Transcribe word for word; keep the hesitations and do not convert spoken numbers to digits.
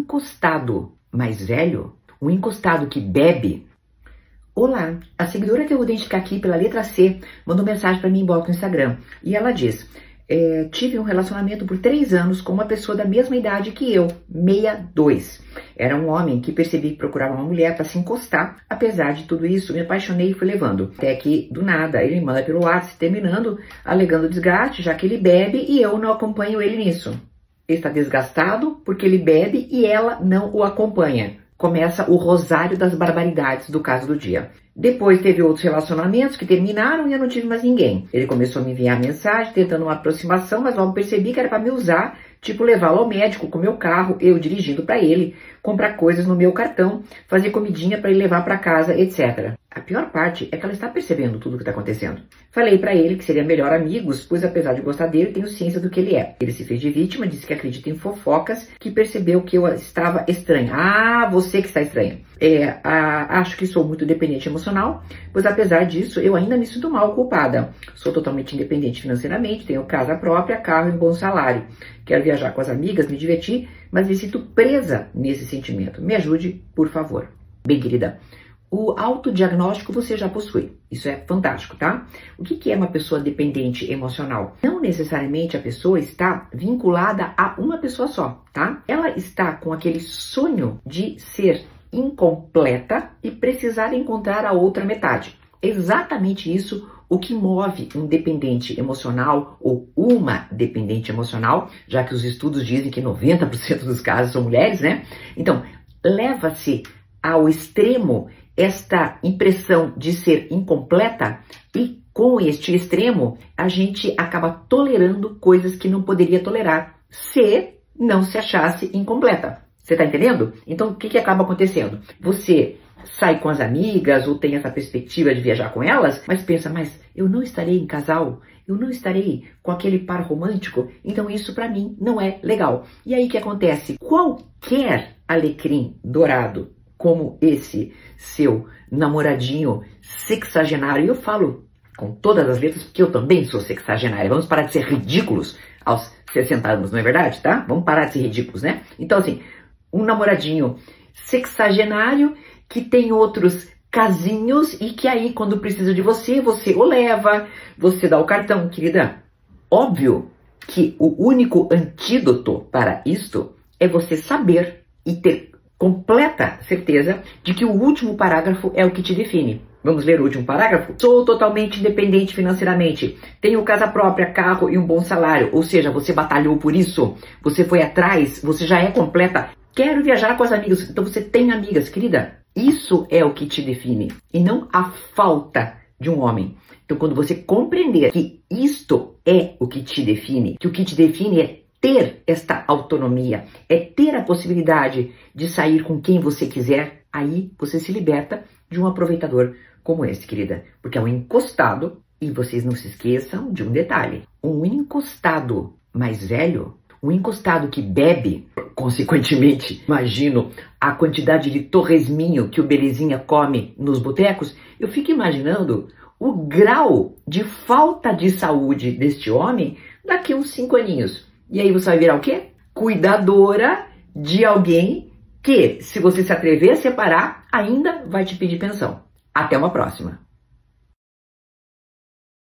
encostado mais velho, um encostado que bebe. Olá, a seguidora que eu vou identificar aqui pela letra C mandou mensagem para mim em inbox no Instagram e ela diz: é, tive um relacionamento por três anos com uma pessoa da mesma idade que eu, sessenta e dois. Era um homem que percebi que procurava uma mulher para se encostar. Apesar de tudo isso, me apaixonei e fui levando. Até que, do nada, ele me manda pelo WhatsApp, terminando, alegando desgaste, já que ele bebe e eu não acompanho ele nisso. Ele está desgastado porque ele bebe e ela não o acompanha. Começa o rosário das barbaridades do caso do dia. Depois teve outros relacionamentos que terminaram e eu não tive mais ninguém. Ele começou a me enviar mensagem, tentando uma aproximação, mas logo percebi que era para me usar, tipo levá-lo ao médico com meu carro, eu dirigindo para ele, comprar coisas no meu cartão, fazer comidinha para ele levar para casa, etcétera. A pior parte é que ela está percebendo tudo o que está acontecendo. Falei para ele que seria melhor amigos, pois apesar de gostar dele, tenho ciência do que ele é. Ele se fez de vítima, disse que acredita em fofocas, que percebeu que eu estava estranha. Ah, você que está estranha. É, a, acho que sou muito dependente emocional, pois apesar disso, eu ainda me sinto mal culpada. Sou totalmente independente financeiramente, tenho casa própria, carro e um bom salário. Quero viajar com as amigas, me divertir, mas me sinto presa nesse sentimento. Me ajude, por favor. Bem, querida, o autodiagnóstico você já possui. Isso é fantástico, tá? O que que é uma pessoa dependente emocional? Não necessariamente a pessoa está vinculada a uma pessoa só, tá? Ela está com aquele sonho de ser incompleta e precisar encontrar a outra metade. Exatamente isso o que move um dependente emocional ou uma dependente emocional, já que os estudos dizem que noventa por cento dos casos são mulheres, né? Então, leva-se ao extremo esta impressão de ser incompleta e com este extremo a gente acaba tolerando coisas que não poderia tolerar se não se achasse incompleta. Você tá entendendo? Então o que que acaba acontecendo? Você sai com as amigas ou tem essa perspectiva de viajar com elas, mas pensa, mas eu não estarei em casal, eu não estarei com aquele par romântico, então isso pra mim não é legal. E aí o que acontece? Qualquer alecrim dourado como esse seu namoradinho sexagenário, e eu falo com todas as letras porque eu também sou sexagenária, vamos parar de ser ridículos aos sessenta anos, não é verdade, tá? Vamos parar de ser ridículos, né? Então assim, um namoradinho sexagenário que tem outros casinhos e que aí quando precisa de você, você o leva, você dá o cartão, querida. Óbvio que o único antídoto para isto é você saber e ter completa certeza de que o último parágrafo é o que te define. Vamos ler o último parágrafo? Sou totalmente independente financeiramente. Tenho casa própria, carro e um bom salário. Ou seja, você batalhou por isso. Você foi atrás, você já é completa. Quero viajar com as amigas. Então você tem amigas, querida. Isso é o que te define. E não a falta de um homem. Então quando você compreender que isto é o que te define, que o que te define é ter esta autonomia, é ter a possibilidade de sair com quem você quiser, aí você se liberta de um aproveitador como esse, querida. Porque é um encostado, e vocês não se esqueçam de um detalhe, um encostado mais velho, um encostado que bebe, consequentemente, imagino a quantidade de torresminho que o Belezinha come nos botecos, eu fico imaginando o grau de falta de saúde deste homem daqui a uns cinco aninhos. E aí você vai virar o quê? Cuidadora de alguém que, se você se atrever a separar, ainda vai te pedir pensão. Até uma próxima.